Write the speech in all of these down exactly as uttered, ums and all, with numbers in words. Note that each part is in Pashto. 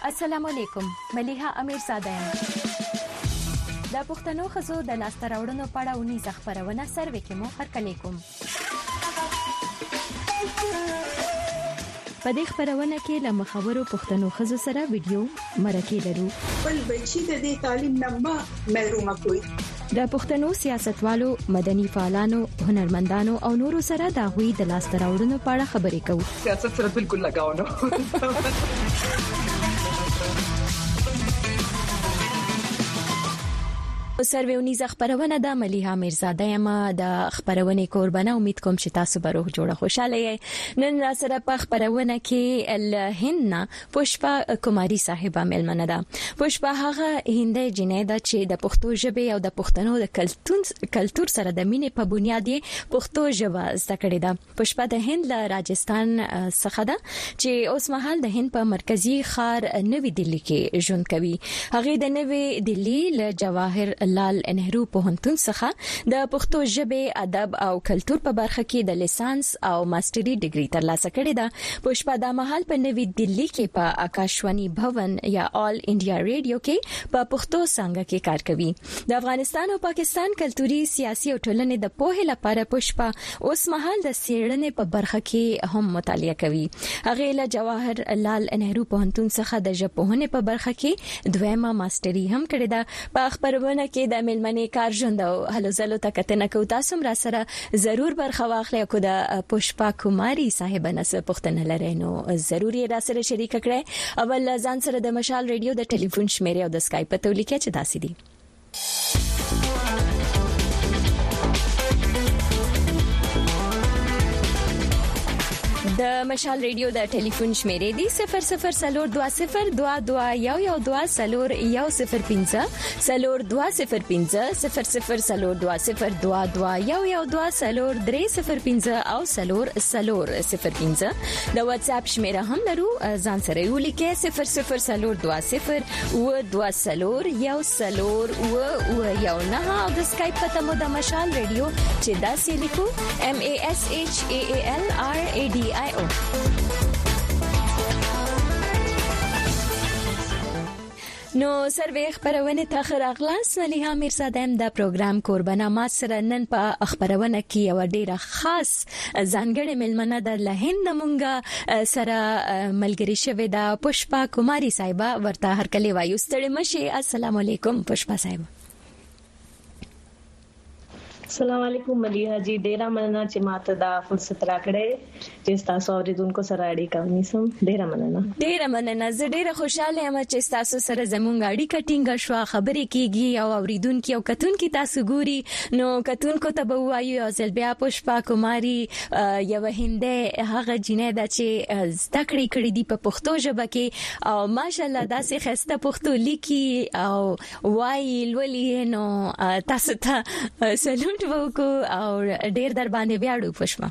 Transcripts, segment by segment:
السلام علیکم. ملیحه امیرزاده یم. د پښتنو ښځو د لاسته راوړنو په اړه ونیزه خپرونه سروې کې مو هرکلی کوم. په دې خپرونه کې له مخورو پښتنو ښځو سره ویډیو مرکې لرو. بل بچی د دې تعلیم نه ما محروم کوي. د پښتنو سیاستوالو، مدني فعالانو، هنرمندانو او نورو سره د غوي د لاسته راوړنو په اړه خبرې کوو. سیاست سره بالکل لگاو نه. سروې ونیزه خبرونه د ملیحه امیرزاده یم. د خبرونه قربانه امید کوم چې تاسو به روح جوړه خوشاله یې. نن سره په خبرونه کې الهند پوشپا کوماری صاحبہ ملمنه ده. پوشپا هغه هندۍ جنې ده چې د پښتو ژبې او د پښتنو د کلتور سره د مینې په بنیاد یې پښتو ژبه زده کړې ده. پوشپا د هند له راجستان څخه ده چې اوس مهال د هند په مرکزی ښار نوی دلی کې ژوند کوي. هغه د نوی دلی له جواهر لال نهرو پوهنتون څخه د پښتو ژبې، ادب او کلتور په برخه کې د لیسانس او ماستري ډیګري ترلاسه کړې ده. پوشپا د مهال په نوی دلی کې په آکاشوانی بھون یا آل انډیا ریډیو کې په پښتو څنګه کې کار کوي. د افغانستان او پاکستان کلتوري، سیاسي او ټولنې د پوهې لپاره پوشپا اوس مهال د څېړنې په برخه کې هم مطالعه کوي. هغه له جواهر لال نهرو پوهنتون څخه د ژبپوهنې په برخه کې دویمه ماستري هم کړې ده. په خبرونه کې د ملمنې کار ژوند او هلو ځلو ته کتنه کوو. تاسو هم را سره ضرور برخه واخلئ. کو د پوشپا کوماری صاحبہ نس پښتنه لري نو ضروري را سره شریک کړئ. اول ځان سره د مشال ریډیو د ټلیفون شمیره او د اسکایپ په تولیکه چې داسې دي. د مشال ریډیو د ټلیفون شمیره دی صفر صفر سلور دوا صفر دوا دوا یو یو دوا سلور یو صفر پنځه سلور دوا صفر پنځه صفر صفر سلور دوا صفر دوا دوا یو یو دوا سلور درې صفر پنځه او سلور سلور صفر پنځه. د واتس اپ شمیره هم لرو. ځان سره یو لیکه صفر صفر سلور دوا صفر و دوا سلور یو سلور و و یو نه. او د اسکایپ پته مو د مشال ریډیو چې دا سې لیکو ام ا اس اچ ا ا ال ار ا ډي آی او. نو سروې خبرونه ته خراغلاس ملیحه امیرزاده د پروګرام قربانه ما سره نن په خبرونه کې یو ډیره خاص ځانګړې ملمنه د لهند مونږه سره ملګری شوې ده. پوشپا کوماری صاحبہ ورته هرکلی وایو. ستړي مشه. السلام علیکم پوشپا صاحبہ. السلام علیکم ملیحه جی. ډیره مننه چې ماته دا فرصت راکړې چې تاسو اوریدونکو سره اړیکه ونیسم. ډیره مننه. ډیره مننه. زه ډیره خوشاله یم چې تاسو سره زموږ اړیکه ټینګه شو. خبرې کیږي او اوریدونکو او کتونکو تاسو ګوري نو کتونکو ته به وایو ځل بیا پوشپا کوماری یو هندې هغه جنې ده چې زده کړې کړې دي په پښتو ژبه کې او ماشالله داسې خسته پښتو لیکي او وایي لولي. نو تاسو ته سلام وکړو او ډېر در باندې ویاړو پوشپا.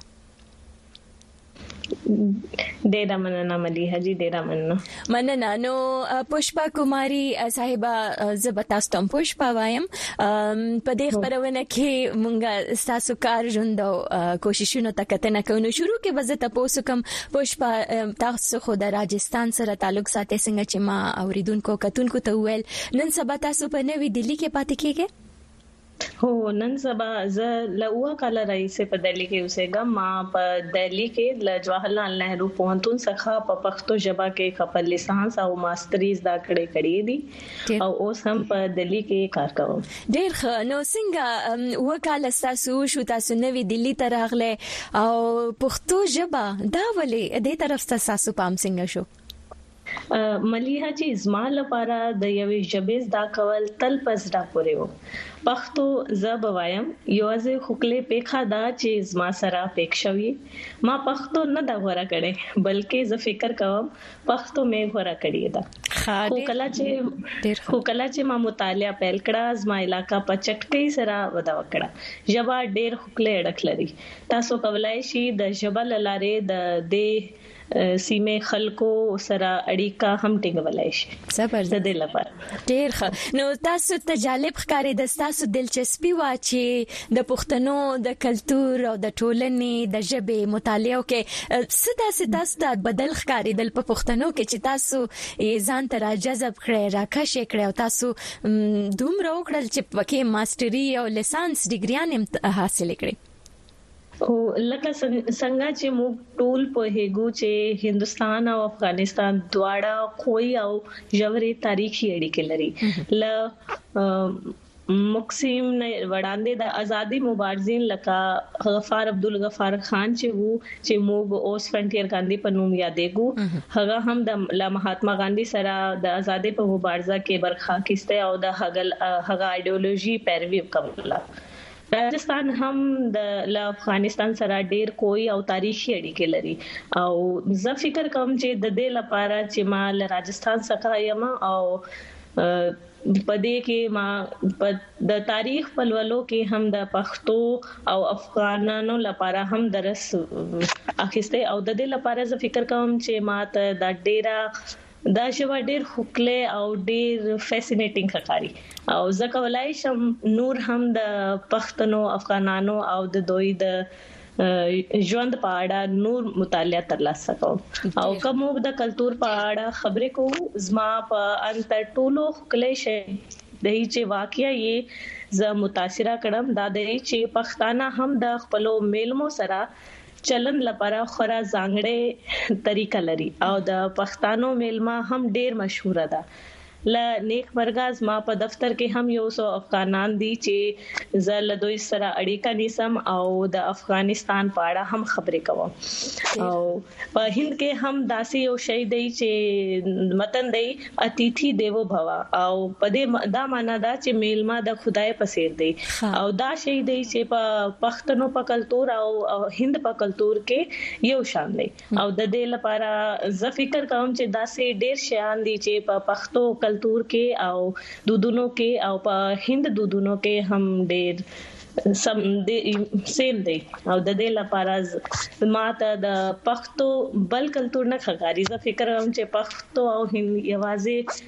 ډیره مننه ملیحه جی. ډیره مننه. مننه. نو پوشپا کوماری صاحبہ زبتا ستم پوشپا وایم په دې خبرونه کې مونږه تاسو کار ژوند او کوششونو ته کتنه کوو. شروع کې وزته پوسو کوم پوشپا تاسو خو د راجستان سره تعلق ساتي څنګه چې ما اوریدونکو کتونکو ته ویل نن سبا تاسو په نوی دلی کې پاتې کېږئ. هو نن سبا زه لوه کال رئیس په دلی کې اوسېږم. ما په دلی کې د جواهر لال نهرو پوهنتون څخه په پښتو ژبه کې خپل لیسانس او ماستري زده کړې کړې دي او اوس هم په دلی کې کار کوم. ډېر ښه. نو څنګه وکاله تاسو شو تاسو نوې دلی ته راغله او پښتو ژبه دا ولې دې طرف تاسو پام څنګه شو؟ ملیحه جی زما لپاره د یوې ژبې زده کول تل پزړه پورې و. پښتو زب وایم یوازې خپلې پېخه دا چې زما سره پېښوي. ما پښتو نه دا غوړه کړې بلکې زه فکر کوم پښتو مې غوړه کړې ده. خو کله چې خو کله چې ما مطالعه پیل کړه زما علاقہ په چټکۍ سره ودا وکړه. ژبه ډېر خپلې اړه لري. تاسو کولای شي د ژبه لاره د دې سیمه خلکو سره اړیکه هم ټینګولای شي. زبردست د دې لپاره ډیر ښه. نو تاسو ته جالب ښکاري د تاسو دلچسپي وا چې د پښتنو د کلچر او د ټولنې د ژبې مطالعه کې څه داسې تاسو ته بدل ښکاري د پښتنو کې چې تاسو ځان ته را جذب کړئ راکښ کړئ او تاسو دومره وکړل چې پکې ماستري او لیسانس ډیګریان حاصل کړئ؟ او لکه څنګه چې موږ ټول په هیګو چې هندستان او افغانستان دواړه کوئی او ژورې تاریخي اړیکې لري. ل مقسم نه وړاندې د ازادي مبارزین لکه غفار عبدالغفار خان چې وو چې موږ اوس فرنټیر ګاندھی په نوم یادېګو هغه هم د مهاتما ګاندھی سره د ازادي په مبارزه کې برخه اخیسته او د هغه هغه ایډیولوژي پیروي کوله. راجستان هم د افغانستان سره ډیر کوئی او تاریخي اړیکې لري او زه فکر کوم چې د دې لپاره چې ما له راجستان څخه یم او پدې کې ما د تاریخ په لولو کې هم د پښتو او افغانانو لپاره هم درس اخیسته او د دې لپاره زه فکر کوم چې ما ته د ډیره دا شوا ډیر خوکله او ډیر فیسینیټینګ ښکاري او زه کولای شم نور هم د پښتنو افغانانو او د دوی د ژوند په اړه نور مطالعه ترلاسه کوم او کوم د کلچر په اړه خبرې کوم. زما په انتر ټولو خوکله شي د هیڅ واقعیا یې ز متاثره کړم دا د چې پښتانه هم د خپل میلمو سره چلن لپاره خورا ځانګړې طریقه لري او د پښتنو میلمه هم ډیر مشهور ده. ل نیک مرغاز ما په دفتر کې هم یو سو افغانان دي چې زل دوی سره اړیکه نیسم او د افغانستان په اړه هم خبرې کوم او په هند کې هم داسې یو شی دی چې متن دی اتیتھی دیوو بھوا او په دې دا معنا دا چې میلمه د خدای په څیر دی او دا شی دی چې په پښتنو په کلچر او هند په کلچر کې یو شان دی او د دې لپاره زه فکر کوم چې داسې ډیر شیان دي چې په پښتو کلچر کې او دودونو کې او په هند دودونو کې هم ډېر سم دې سیم دی او د دې لپاره ماته د پښتو بل کلچر نه ښکاري. زه فکر کوم چې پښتو او هند یوازې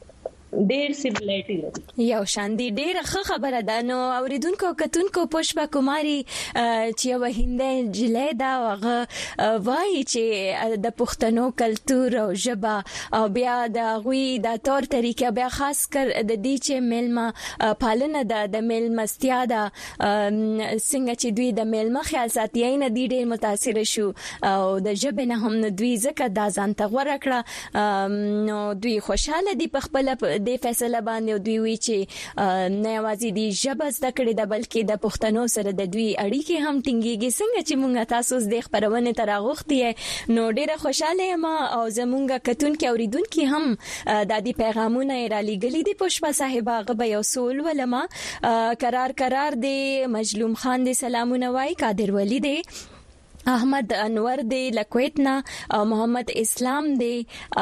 ډېر سیملریټی لري یو شان دي. ډېر ښه خبره ده. نو اوریدونکو کتونکو پښپا کماری چې یو هندۍ جلې دا هغه وایي چې د پښتنو کلچر او ژبه او بیا د غوي د تور طریقې بیا خاص کر د دې چې ملما پالنه ده د ملمستیا ده څنګه چې دوی د ملما خیال ساتي نه دي ډېر متاثر شو او د ژبه نه هم دوی زکه د ځان ته غوړه کړه نو دوی خوشاله دي په خپل د فیصله باندې دوی وی چې نه یوازې دی ژبه زده کړې ده بلکې د پښتنو سره د دوی اړیکې هم ټینګيږي. څنګه چې مونږ تاسو د خبرونه تر اغوختي نو ډیره خوشاله یم او زمونږ کتونکو اوریدونکو هم د دې پیغامونه را لګلې دي. پښپا صاحب هغه به یو سوال ولما قرار قرار دی مجلوم خان دی سلامونه وای قادر ولی دی احمد انور دی لکویتنا او محمد اسلام دی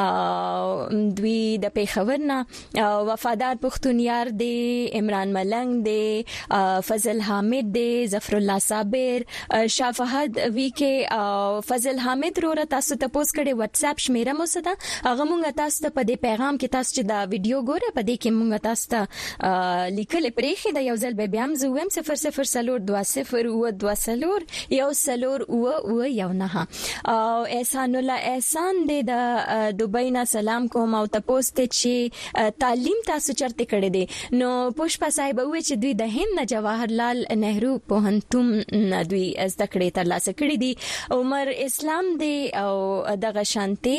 دوی د پیښورنا وفادار پښتونیار دی عمران ملنګ دی فضل حامد دی ظفر الله صابر شاه فهد وی کې او فضل حامد رو تاسو ته پوسټ کړي واتس اپ شمیره مو سره هغه مونږ تاسو ته په دې پیغام کې تاسو چې دا ویډیو ګوره په دې کې مونږ تاسو ته لیکل پرېخي د یو ځل به بیا هم زوم صفر صفر سلور دوه صفر و دوه سلور یو سلور و او یو نه او احسان الله احسان دې د دوبۍ نه سلام کوم او تاسو ته چې تعلیم تاسو چرته کړی دی نو پښپا صاحب وی چې دوی د هند جواهر لال نهرو پوهنتون دوی زده کړې تر لاسه کړې دي. عمر اسلام دی او دغه شانتي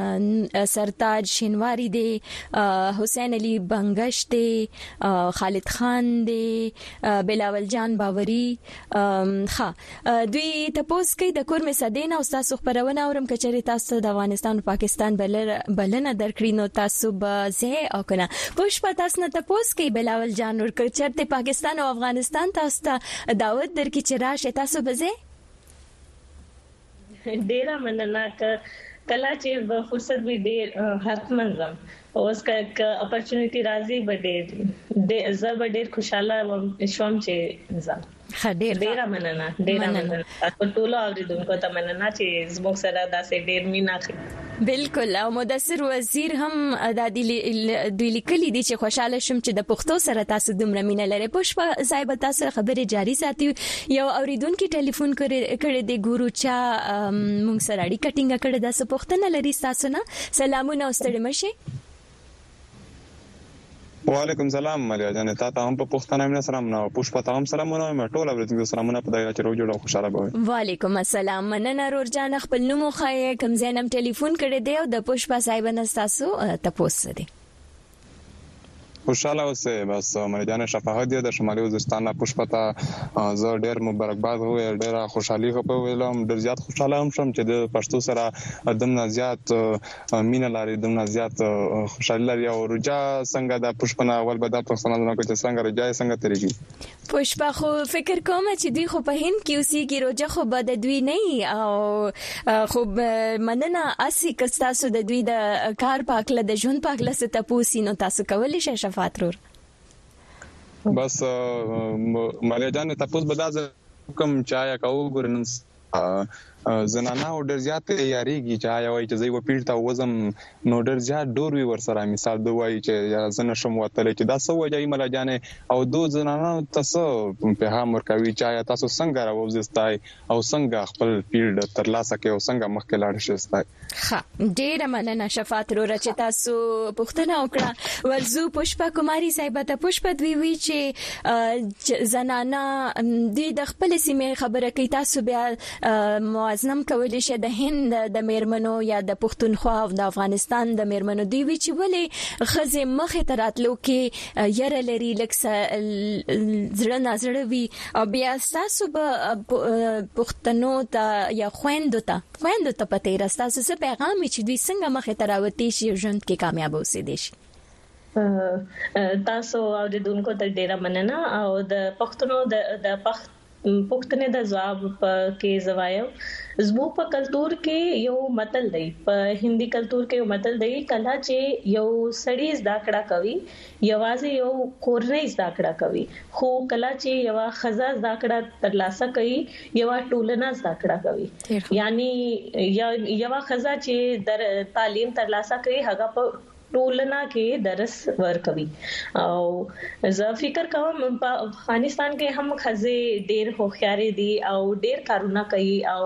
سرتاج شینواری دی حسین علي بنگش دی خالد خان دی بلاول جان باوري ها دوی تاسو کې د کور می سدین او تاسو خبرونه اورم کچري تاسو د افغانستان او پاکستان بلنه درکړي نو تاسو به زه او کنه پښپا تاسو نه تاسو کې بلاول جان ور کچرته پاکستان او افغانستان تاسو ته دعوت درکې چې راشه تاسو به زه ډیره مننه کله چې فرصت وي ډیر حتمن زم اوس کا اپورچونټی راځي به ډیر زه به ډیر خوشاله شوم چې زم ډیر ډیر مننه ډیر مننه تاسو ټول اوریدونکو ته مننه چې زموږ سره داسې ډیر مینا کړی. بالکل. او مدثر وزیر هم د دوی لیکلي دي چې خوشاله شم چې د پښتو سره تاسو دومره مینا لري. پښپا زایب تاسو خبره جاری ساتي. یو اوریدونکو ټلیفون کړی دی ګورو چا مونږ سره اړیکه ټینګه کړې ده. څه پوښتنه لري تاسو نه؟ سلامونه واستړي مشه. وعلیکم سلام ملیا جان. تاسو هم په پښتنه مینه سلام نه پښپا ته هم سلامونه مې ټول اوریدونکو سلامونه په دغه چې روز جوړه خوشاله به. وعلیکم السلام. مننه رور جان. خپل نوم خو کوم زینم ټلیفون کړی دی او د پښپا صاحب نه تاسو تاسو دي خوشاله اوسه. بس مریدان شفاعت دی د شمالي وزیرستان نه پښپتا زه ډېر مبارکباد وې ډېر خوشحالي خو ویلم ډېر زیات خوشاله هم شم چې د پښتو سره دمن زیات مینه لري دمن زیات خوشحالي لري. او رجا څنګه د پښپنا اول به د پښتنو نه کوم څنګه رجا څنګه ترېږي پښپا خو فکر کوم چې دوی خو په هند کې اوسېږي رجا خو به د دوی نه او خو مننه اسی کستاسو د دوی د کار پاکله د ژوند پاکله ست تاسو نو تاسو کولای شئ فاترور. بس مالیا جان تاسو به دا کوم چایا کاو ګورنن زنانه او ډېر زیات یاريږي چې یا وای چې زوی و پیړتا وزم نو ډېر زیات ډور وی ور سره مثال دوی وای چې یا زنه شم وتل چې دا سو وجای مال جان او دو زنانه تاسو په هم ورکوي چې تاسو څنګه راوځستای او څنګه خپل پیړ تر لاسه کې او څنګه مخکې لاړ شئ. ها ډېر مننه شفاعت رو چې تاسو پښتنه وکړه. ورزو پښپا کماری صاحب ته پښپا دوی وی چې زنانه د خپل سیمه خبره کوي تاسو بیا موازنم کولای شي د هند د میرمنو یا د پښتونخوا او د افغانستان د میرمنو دوی وی چې ولې خزه مخه تراتلو کې یره لري لکه زړه نظر وی او بیا تاسو به پښتنو ته یا خويندو ته خويندو ته پته راستاسو څه پیغام چې دوی څنګه مخه تراوتی شي ژوند کې کامیاب اوسې دي شي. تاسو اوریدونکو ته ډیره مننه او د پښتنو د د پښت پښتنه د جواب کې زوایو زموږ په کلچر کې یو متل دی په هندي کلچر کې یو متل دی کله چې یو سړی زده کړه کوي یوازې یو کورنۍ زده کړه کوي خو کله چې یو خزه زده کړه ترلاسه کوي یو ټولنه زده کړه کوي یعنی یو خزه چې در تعلیم ترلاسه کوي هغه په ټولنه کې درس ورکوي. او زه فکر کوم په افغانستان کې هم خزه ډېر هوښیارې دي او ډېر کارونه کوي او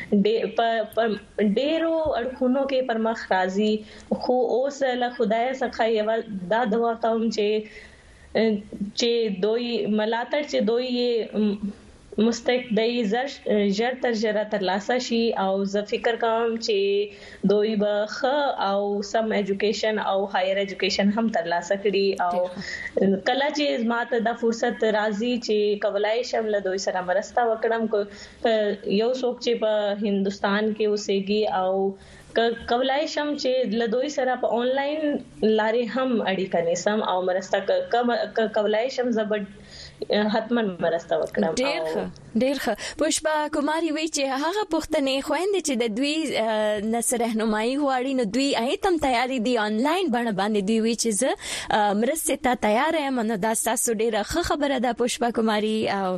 ډېرو اړخونو کې پرمخ راځي خو اوس له خدای څخه یو دا دعا کوم چې چې دوی ملاتړ چې دوی مستقدی زر جر تر جره تر لاسه شي او زه فکر کوم چې دوی به خ او سم ایجوکیشن او هایر ایجوکیشن هم تر لاسه کړي او کله چې ماته د فرصت راځي چې کولای شم له دوی سره مرسته وکړم کو یو څوک چې په هندستان کې اوسېږي او کولای شم چې له دوی سره په انلاین لارې هم اړیکه نیسم او مرسته کولای شم زبر حتمن مرسته وکړم. ډیر ښه ډیر ښه. پښپا کماری وی چې هغه پښتنې خويندې چې د دوی نصر رهنمایي غواړي نو دوی ایتم تیاری دي انلاین باندې باندې دی وی چې زه مرسته ته تیار یم نو دا تاسو ډیره ښه خبره ده پښپا کماری او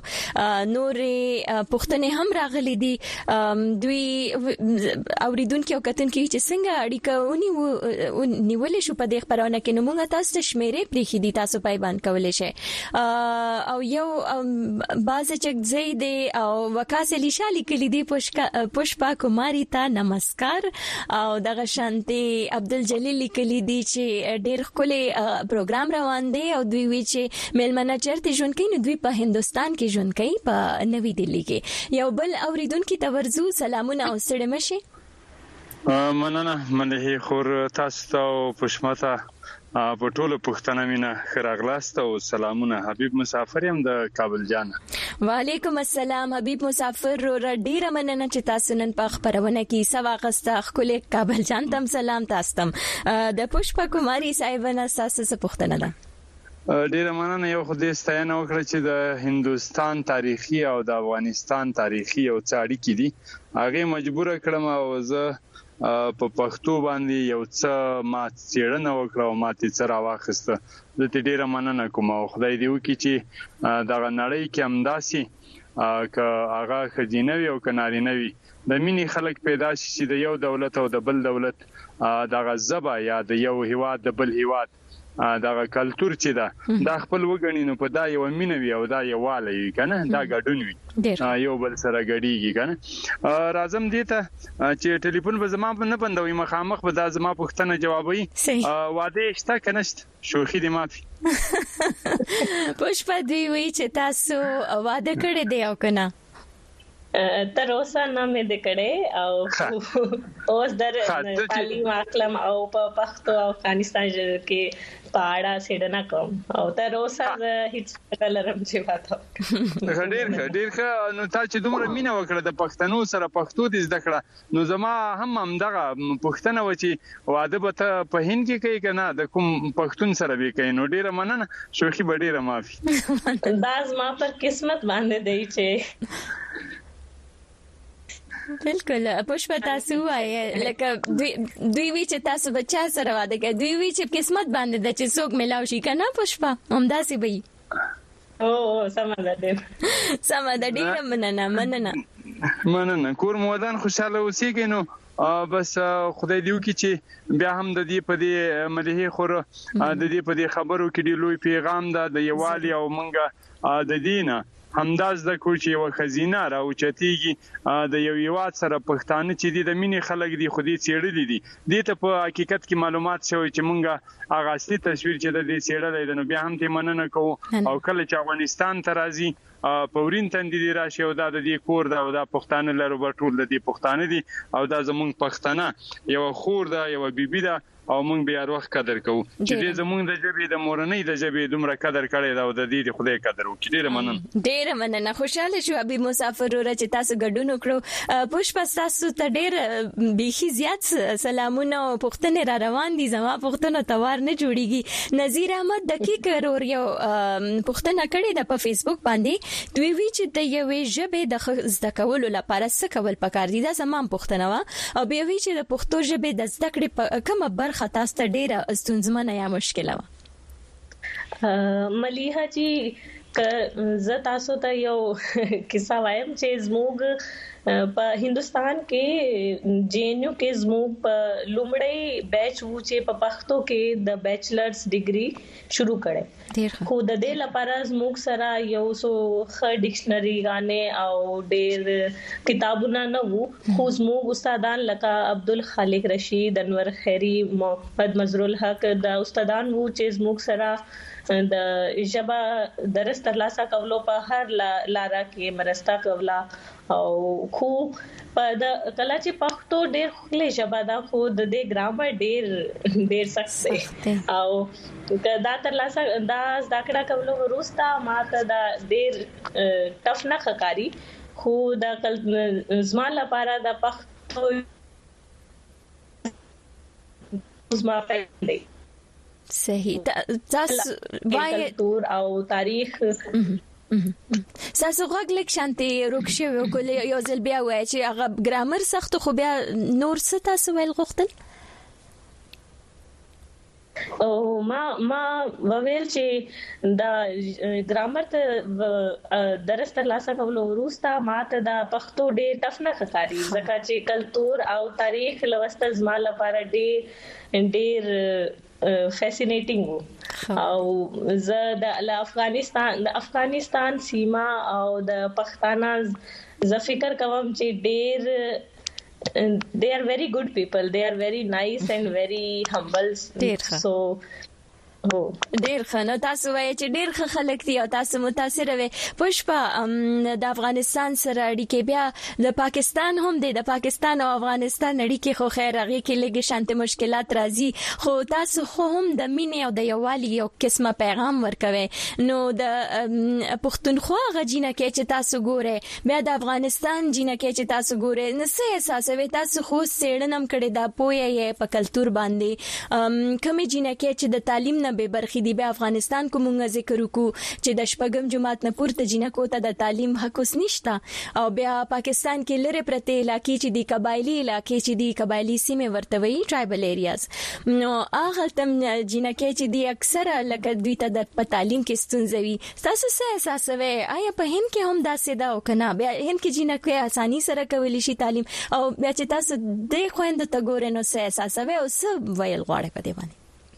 نورې پښتنې هم راغلي دي دوی اوریدونکو او کتونکو چې څنګه اړیکه ونی نیولې شو په دې خبرونه کې نو موږ تاسو ته شمیرې پریخي دي تاسو پایبند کولای شئ او یو باز چې زید او وکاسلی شالی کلی دی پښپا کماری ته نمسکار او دغه شانتي عبدل جلیل کلی دی چې ډیر خولي پروګرام روان دی او دوی وی چې ملمنه چرته ژوند کوي نو دوی په هندستان کې ژوند کوي په نوی دلی کې یو بل اوریدونکو ته ورزو سلامونه او ستړي مشه. مننه منه خور تاسو ته پښماته په ټولو پښتنه مینا خراغلاست او سلامونه. حبیب مسافر يم د کابل جان. وعلیکم السلام حبیب مسافر رو ډیره مننه چې تاسو نن په خبرونه کې سواغسته خپل کابل جان تم سلام تاسو تم د پښپا کماری صاحبنا تاسو څخه پښتنه ده. ډیره مننه یو خدای ستاینه وکړه چې د هندستان تاریخي او د افغانستان تاریخي او څاړي کې دي هغه مجبور کړم او زه په پښتو باندې یو څه ما څېړنه وکړه او ما ته څه راوخسته. د دې ډیره مننه کوم او خدای دې وکړي چې دا نړۍ کې همداسي ک هغه خجینوي او کنارینوي د مینې خلک پیدا شي د یو دولت او د بل دولت د غزبه یا د یو هیواد د بل هیواد دا کلچر چې دا د خپل وګڼي نو په دا یو مینه وي او دا یو والی کنه دا ګډون وي یو بل سره ګډیږي کنه راځم دې ته چې ټلیفون به زما نه بندوي مخامخ به دا زما پوښتنه جوابوي واده شته کنه شوخي دې مافي پښپا دی وی چې تاسو واده کړی دی او کنه تر اوسه نه مې د کړه او اوس در تعلیم اخلم او په پښتو او افغانستان کې پاړه سیډنه کوم او تر اوسه هیڅ کلرم چې واتو ډیر ډیر نو تا چې دومره مینه وکړه د پښتنو سره پښتو دې زده کړه نو زما هم هم دغه پښتنه و چې واده به ته په هند کې کوي کنه د کوم پښتون سره به کوي نو ډیره مننه شوخي به ډیره معافي دا زما پر قسمت باندې دی چې بالکل پښپا تاسو وایي لکه دوی دوی وی چې تاسو بچا سره واده کوي دوی وی چې قسمت باندې د چې څوک ملاوي شي کنه پښپا همدا سي وي او سمه ده سمه ده ډیره مننه مننه مننه کور مودان خوشاله اوسئ نو بس خدای دیو کی چې بیا هم د دې په دې مليحي خور د دې په دې خبرو کې دی لوی پیغام ده د یوالي او منګه د دینه همداز د کوچي او خزینه را او چتیږي د یو یوات سره پښتانه چې د مینې خلک دی خودي چیرې دي دي ته په حقیقت کې معلومات شوی چې مونږه هغه اصلي تصویر چې د دې چیرې دی نو بیا هم ته مننه کوو او کله چې افغانستان ته راځي پورین تندې دی راشي او د دې کور دا او د پښتانه لرو ټول د دې پښتانه دي او دا زمونږ پښتنه یو خور دا یو بیبي دا او مونږ بیا وروخ قدر کوو چې دې زمونږ د جبې د مورنۍ د جبې دومره قدر کړي دا او د دې خدای قدر وکړي ډیر مننه ډیر مننه خوشاله شو ابي مسافر ور چې تاسو ګډون وکړو پښپا تاسو ته ډیر بيخي زیات سلامونه او پښتنه را روان دي زما پښتنه توار نه جوړيږي نذیر احمد دقیق ور یو پښتنه کړي د په فیسبوک باندې دوی وی چې د یوې جبې د زده کولو لپاره څه کول پکار دي دا زمام پښتنه وا او بیا وی چې د پښتو جبې د زده کړې کومه برخه تاسو ته ډیره ستونزمنه یا مشکله و مليحه جی ک ز تاسو ته یو کیسه وایم چې زموږ په هندستان کې جے این یو کې زموږ په لومړی بیچ وو چې په پښتو کې د بیچلرز ډیګري شروع کړي خو د دې لپاره زموږ سره یو سو خ ډکشنری غانې او ډېر کتابونه نه وو خو زموږ استادان لکه عبدالخالق رشید انور خیری محمد مظهر الحق د استادان وو چې زموږ سره د ژبه درس ترلاسه کولو په هر لاره کې مرسته کولا او خو په د کله چې پښتو ډېر خپل ژبه دا خو د دې ګرامر ډېر ډېر سخت دی او دا ترلاسه دا ذکر کولو وروسته ماته دا ډېر ټف نه ښکاری خو دا زما لپاره د پښتو زما په صحیح تاسو وایي کلتور او تاریخ ساسو غوږ لیک شانتي روکشه وکول یو ځل بیا وای چې هغه ګرامر سخت خو بیا نور څه تاسو ویل غوښتل او ما ما وویل چې دا ګرامر ته درس ترلاسه کولو وروسته ماته دا پښتو ډېر ټف نه ښکاري ځکه چې کلتور او تاریخ لوستل زما لپاره ډېر ډېر فیسینیټینګ او زه د افغانستان د افغانستان سیما او د پښتانه ز فکر کوم چې ډېر they are very good people they are very nice and very humble so او ډیر ښه تاسو وایي چې ډیر ښه خلک دي او تاسو متاثر وي پښپا د افغانستان سره اړیکې بیا د پاکستان هم دي د پاکستان او افغانستان اړیکې خو خیر هغه کې لږ شانته مشکلات راځي خو تاسو خو هم د مینې او د یووالي یو قسمه پیغام ورکوي نو د پښتونخوا غجینه کې چې تاسو ګوره بیا د افغانستان جینه کې چې تاسو ګوره نو څه احساس وي تاسو خو سیړنم کړي دا پوهه یې په کلچر باندې کمې جینه کې چې د تعلیم نه به برخې دی. به افغانستان کومه ذکر وکړو چې د شپږم جماعت نه پورته جنکو ته د تعلیم حق اوس نشته او بیا پاکستان کې لره پرته علاقې چې دی قبایلی علاقې چې دی قبایلی سیمه ورتوي ټرایبل ایریاز نو هغه تم جنکې چې دی اکثره لکه دوی ته د تعلیم کې ستونزوي. تاسو څه احساس کوي آیا په هند کې هم داسې دا او کنه بیا هند کې جنکې اساني سره کولی شي تعلیم او بیا چې تاسو د خويند ته ګورئ نو څه احساس کوي او څه ویل غواړي په دې باندې؟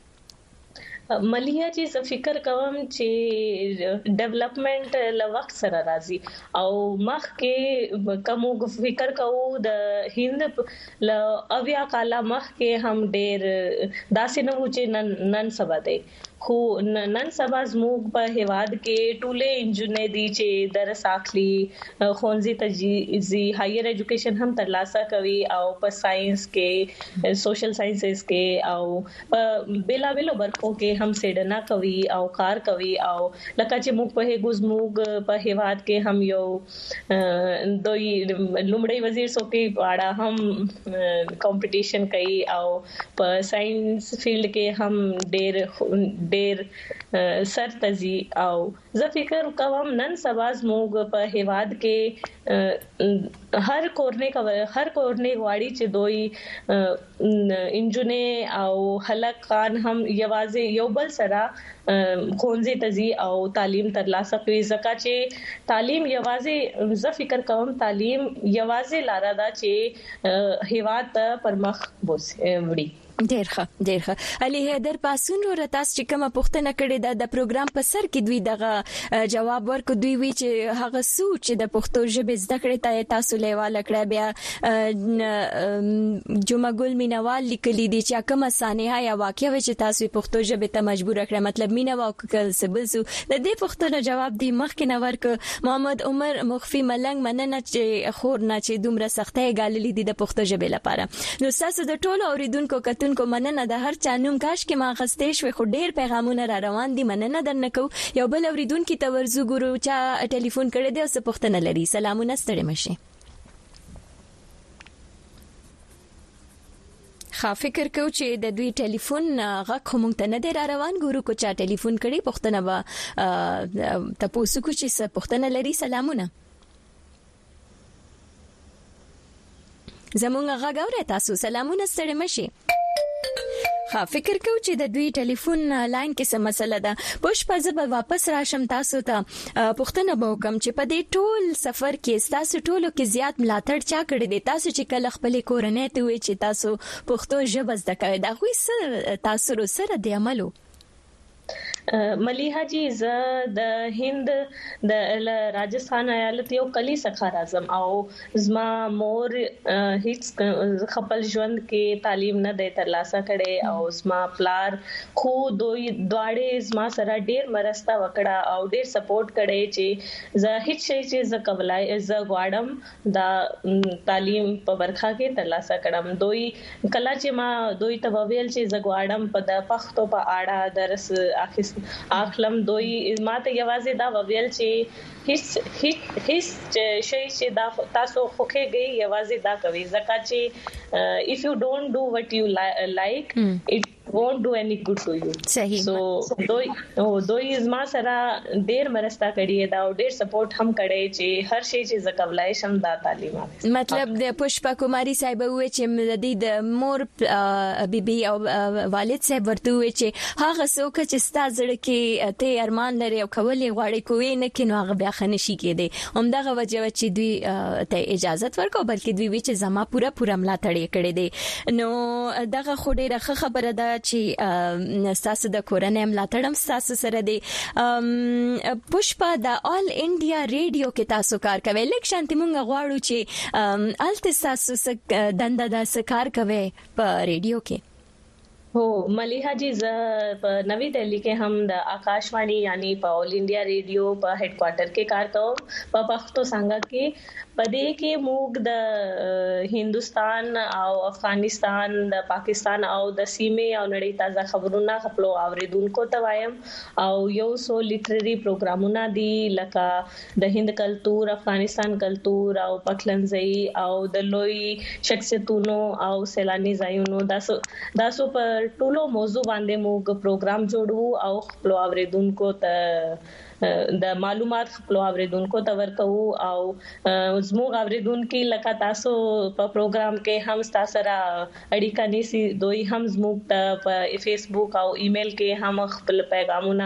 ملیا چې ز فکر کوم چې ډیولپمنٹ له وخت سره راځي او مخ کې کوم فکر کوو د هند ل اویا کاله مخ کې هم ډېر داسې نه و چې نن سبا دی خو نن سبا زموږ په هواد کې ټوله انجنیر دي چې درس اخلي خونځي تجزي هایر ایجوکیشن هم ترلاسه کوي او په ساينس کې سوشل ساينسز کې او په بیلا بیلو برخو کې هم سیډنا کوي او کار کوي او لکه چې موږ په ګزموږ په هواد کې هم یو دوی لومړی وزیر سوکي واړه هم کمپټیشن کوي او په ساينس فیلډ کې هم ډېر ډېر سر تزي او زه فکر کوم نن سبا زموږ په هواد کې هر کورنه کا هر کورنه واړي چې دوی انجنیر او خلقان هم یوازې یو بل سره خونځي تزي او تعلیم ترلاسه کوي. ځکه چې تعلیم یوازې زه فکر کوم تعلیم یوازې لاره دا چې هواد ته پرمخ وړي. ډیر ښه ډیر ښه. علي حیدر پاسون ور تاسو چې کومه پوښتنه کړې ده د پروګرام په سر کې دوی دغه جواب ورکړ. دوی وی چې هغه سوچ چې د پښتو ژبې زده کړې ته تاسو لیواله کړه بیا جمعګل مینوال لیکلي دي چې کومه سانحه یا واقعه چې تاسو پښتو ژبې ته مجبور کړه مطلب مینوا کول سبزو د دې پښتنه جواب دی مخکې نه ورک. محمد عمر مخفي ملنګ مننه چې خور نه چې دومره سختۍ غاللې دي د پښتو ژبې لپاره. نو تاسو د ټولو اوریدونکو کو مننه د هر چا نوم کاش کې ما غستې شوې خو ډېر پیغامونه را روان دي. مننه درنه کو. یو بل اوریدونکو ته ورزو ګورو چې ټلیفون کړی دی او څه پوښتنه لري. سلامونه ستړي مشي. خا فکر کو چې د دوی ټلیفون غږ هم ته نه دی را روان. ګورو کو چې ټلیفون کړي پوښتنه به تاسو کو چې څه پوښتنه لري. سلامونه زمونږ غږ اورئ تاسو. سلامونه ستړي مشي. ها فکر کو چې د دوی ټلیفون لاین کې څه مسله ده. پوښ په ځبه واپس راشم تاسو ته پوښتنه به وکم چې په دې ټول سفر کې تاسو ټولو کې زیات ملاتړ چا کړی دی؟ تاسو چې کله خپل کورنۍ ته وی چې تاسو پښتو ژبه زده کوئ دا خو سره تاسو سره د عملو ملیحه جی ز د هند د راجستان ایالت یو کلی څخه راځم او زما مور هیڅ خپل ژوند کې تعلیم نه دی ترلاسه کړي او زما پلار خو دوی دواړه زما سره ډیر مرسته وکړه او ډیر سپورټ کړي چې زه هیڅ شي چې ز قبلای ز غواړم دا تعلیم په برخه کې ترلاسه کړم. دوی کله چې ما دوی ته وویل چې ز غواړم په د پښتو په اړه درس اخیست اخلم دوی ماته یوازې دا وویل چې هیڅ هیڅ هیڅ شي چې دا تاسو خوخه گئی یوازې دا کوي. ځکه چې if you don't do what you like it won't do any good to you. صحیح. so دوی او دوی زما سره ډیر مرسته کړې دا او ډیر سپورټ هم کړي چې هر شي چې ز قبلای شم دا تعلیم اخلي. مطلب د پښپا کوماری صاحب وې چې د دې مور بیبي او والد صاحب ورته وې چې هغه څوک چې ستاسو زړه کې ته ارمان لري او کولې غواړي کوی نه کینو هغه بیا خنشي کېده. همدغه وجه چې دوی ته اجازه ورکو بلکې دوی وی چې زما پورا پورا ملاتړ کړي دي. نو دغه خو ډیره خبره ده چې تاسو د کورنۍ ملاتړم تاسو سره دی. پښپا د آل انډیا ریډیو کې تاسو کار کوي لیک شانتي مونږ غواړو چې الته تاسو څه دنده د کار کوي په ریډیو کې. هو ملیحه جی ز په نوی دہلی کې هم د آکاشوانی یعنی په آل انډیا ریډیو په هډ کوارټر کې کار کوم. په پښتو څنګه کې پدې کې موږ د هندستان او افغانستان د پاکستان او د سیمه او نړۍ تازه خبرونه خپلو اوریدونکو ته وایم او یو سو لیټرری پروګرامونه دي لکه د هند کلچر افغانستان کلچر او پخلنځي او د لوی شخصیتونو او سیلاني ځایونو داسو داسو په پر ټولو موضوع باندې موږ پروګرام جوړو او خپل اوریدونکو ته د معلومات خپل اوریدونکو ته ورکو او زموږ اوریدونکو لکه تاسو په پروګرام کې هم تاسو را اړیکه نیسی دوی هم زموږ ته په فیسبوک او ایمیل کې هم خپل پیغامونه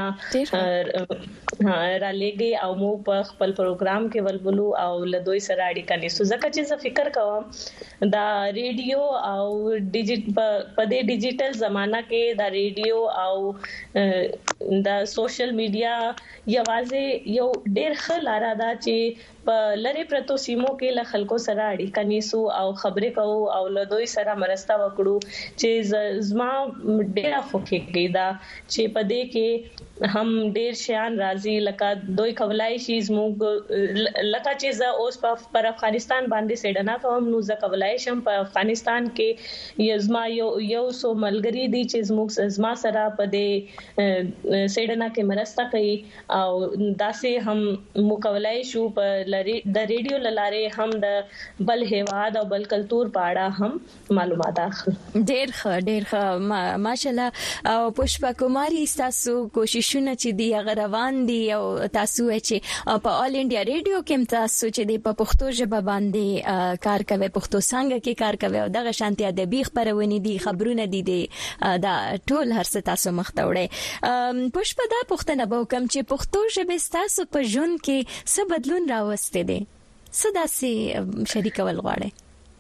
را لګي او موږ په خپل پروګرام کې ولولو او له دوی سره اړیکه نیسو ځکه چې زه فکر کوم دا ریډیو او ډیجیټ په دې ډیجیټل زمانہ کې دا ریډیو او دا سوشل میډیا یوازې یو ډېر ښه لار ده چې په لری پرتو سیمو کې له خلکو سره اړیکه نیسو او خبرې کوو او له دوی سره مرسته وکړو چې زما ډېر خوښیږي دا چې په دې کې هم ډېر شیان راځي لکه دوی کولای شي زموږ لکه چې زه اوس په افغانستان باندې سیډنا کوم نو زه کولای شم په افغانستان کې یزما یو یو سو ملګری دي چې زموږ زما سره په دې سیډنا کې مرسته کوي او داسې هم مکولای شو په د ریډیو لاره هم د بل هیواد او بل کلچر په اړه هم معلومات اخلي. ډېر ښه ډېر ښه ماشاءالله. او پشپا کوماری تاسو کوششونه چې دی غروان دي او تاسو چې په آل انډیا ریډیو کې تاسو چې دی په پښتو ژبه باندې کار کوي پښتو څنګه کې کار کوي او دغه شانتي ادبي خبرونه دي خبرونه دي دا ټول هر څه تاسو مخ ته وړي. پشپا دا پښتنه به کوم چې پښتو ژبه تاسو په ژوند کې څه بدلون راوست دي څه داسې شریکول غواړي؟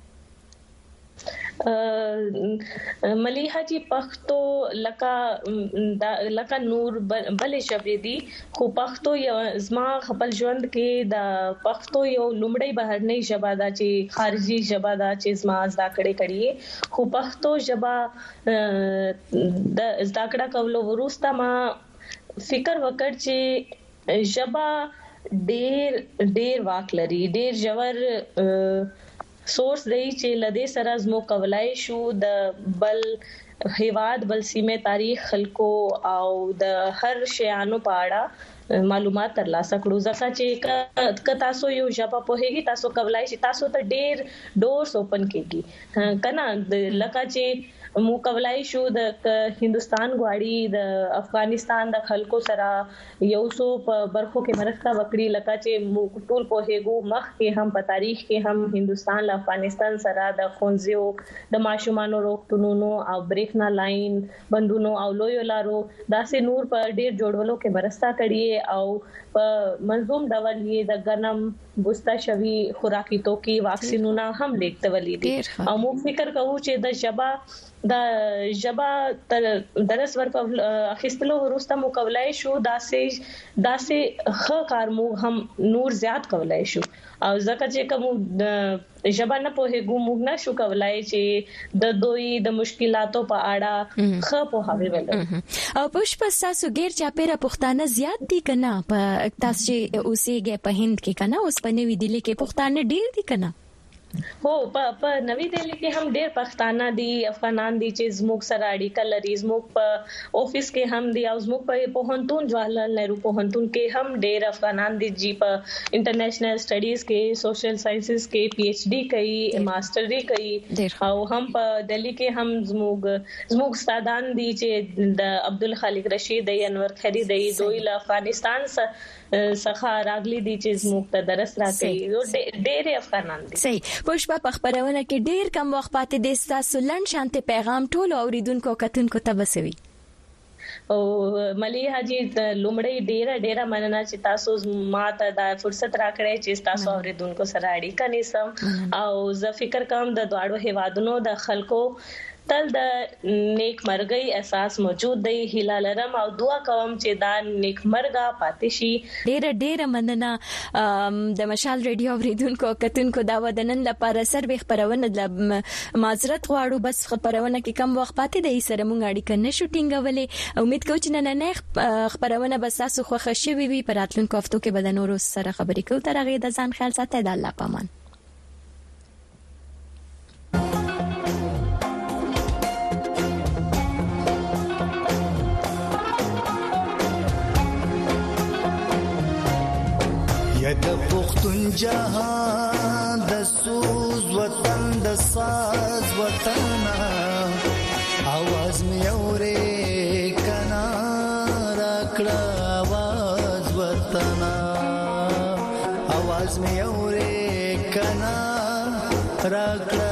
ملیحه جی پښتو لکه لکه نور بلې شبې دي خو پښتو یو زما خپل ژوند کې د پښتو یو لومړی بهرنۍ ژبه ده چې خارجي ژبه ده چې زما زده کړې کړې خو پښتو ژبه د زده کړه کولو وروسته ما فکر وکړ چې ژبه ډېر ډېر واک لري ډېر ژور سورس دی چې لدې سره زمو کولای شو د بل هیواد بل سیمه تاریخ خلکو او د هر شیانو په اړه معلومات ترلاسه کړو ځکه چې ک تاسو یو ژبه په هیږي تاسو کولای شئ تاسو ته ډېر ډورس اوپن کیږي کنه لکه چې مو کولای شو د هندستان غواړي د افغانستان د خلکو سره یو څو په برخو کې مرسته وکړي لکه چې مو ټول په هیګو مخ کې هم په تاریخ کې هم هندستان له افغانستان سره د خونځو د ماشومانو روغتونونو او بریښنا لاین بندونو او لوی لارو داسې نور په ډیر جوړولو کې مرسته کړي او په منظوم ډول یې د غنم بوستا شوی خوراکي توکي واکسینونه هم لیکتولې دي او مو فکر کوو چې د ژبه دا ژبه تر درس ورکول اخیستلو وروسته مو کولای شو داسې داسې ښه کار مو هم نور زیات کولای شو او ځکه چې کوم ژبه نه پوهیږو موږ نشو کولای چې د دوی د مشکلاتو په اړه ښه پوهاوی ولرو. او پښ په تاسو غیر چا پیره پښتانه زیات دي کنه په تاسو چې اوسېږي په هند کې کنه اوس په نوې دلی کې پښتانه ډیر دي کنه؟ هو په په نوې دلی کې هم ډېر پښتانه دي افغانان دي چې زموږ سره اړیکه لري زموږ په افیس کې هم دي او زموږ په پوهنتون جواهرلال نهرو پوهنتون کې هم ډېر افغانان دي چې په انټرنیشنل سټډیز کې سوشل ساينسز کې پی ایچ ډي کوي ماستري کوي او هم په دلی کې هم زموږ زموږ استادان دي چې د عبدالخالق رشید دی انور خیری دی دوی له افغانستان څخه راغلي دي چې زموږ ته درس راکړي ډېر افغانان دي. صحیح. پښپا په خبرونه کې ډېر کم وخت پاتې دي تاسو لن شانته پیغام ټول اوریدونکو کتونکو ته وسوي. او ملیحه جی لومړی ډیره ډیره مننه چې تاسو ماته دا فرصت راکړی چې تاسو اوریدونکو سره اړیکه نیسم او زه فکر کوم د دواړو هیوادونو د خلکو تل د نیک مرګي احساس موجود دی هیله لرم او دعا کوم چې دا نیک مرګه پاتې شي. ډیره ډیره مننه د مشال ریډیو اوریدونکو کتونکو دا ودنن لپاره سر به خبرونه د معذرت غواړو بس خبرونه کې کم وخت پاتې دی سره مونږ اړیکه نشو ټینګولې امید کوم چې نن نه خبرونه بس تاسو خوښ شوي وي پر راتلونکو هفتو کې به د نورو سره خبرې کوو تر هغه د ځان خیال ساتئ د الله پامان. د پښتون جهان د سوز وطن د ساز وطن आवाज مې راکړه